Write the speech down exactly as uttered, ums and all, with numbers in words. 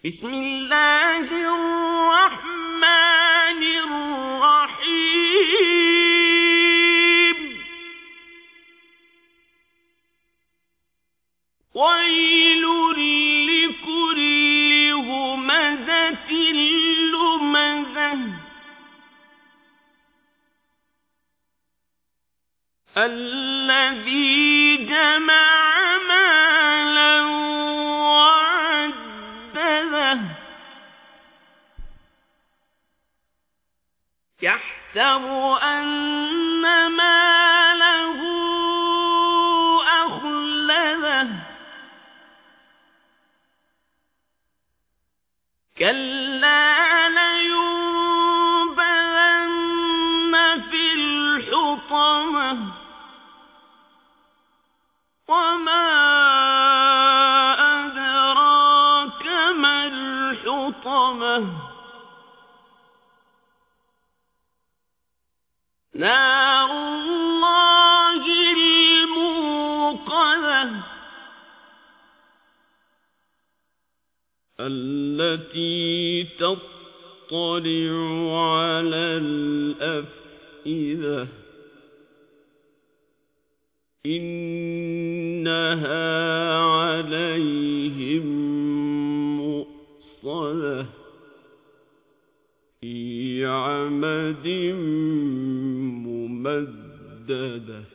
بسم الله الرحمن الرحيم ويل لكل همزة لمزة الذي جمع مالا وعدده يحسب أن ماله أخلده كلا لينبذن في الحطمة وما أدراك ما الحطمة نار الله الموقدة التي تطلع على الأفئدة إنها عليهم مؤصدة في عمد ممددة.